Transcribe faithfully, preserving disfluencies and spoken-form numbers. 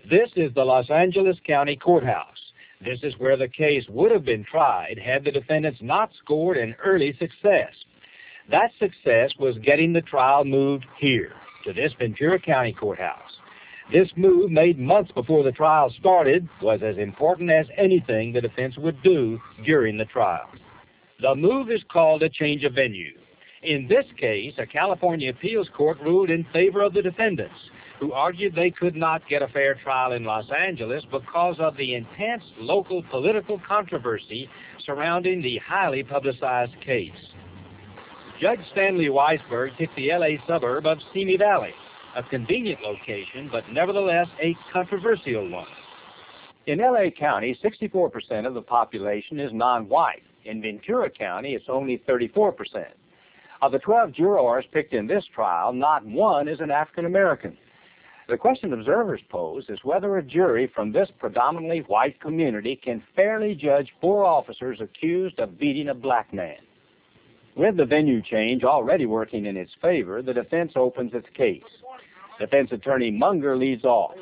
This is the Los Angeles County Courthouse. This is where the case would have been tried had the defendants not scored an early success. That success was getting the trial moved here, to this Ventura County Courthouse. This move, made months before the trial started, was as important as anything the defense would do during the trial. The move is called a change of venue. In this case, a California appeals court ruled in favor of the defendants, who argued they could not get a fair trial in Los Angeles because of the intense local political controversy surrounding the highly publicized case. Judge Stanley Weisberg picked the L A suburb of Simi Valley, a convenient location, but nevertheless a controversial one. In L A County, sixty-four percent of the population is non-white. In Ventura County, it's only thirty-four percent. Of the twelve jurors picked in this trial, not one is an African American. The question observers pose is whether a jury from this predominantly white community can fairly judge four officers accused of beating a black man. With the venue change already working in its favor, the defense opens its case. Defense attorney Munger leads off.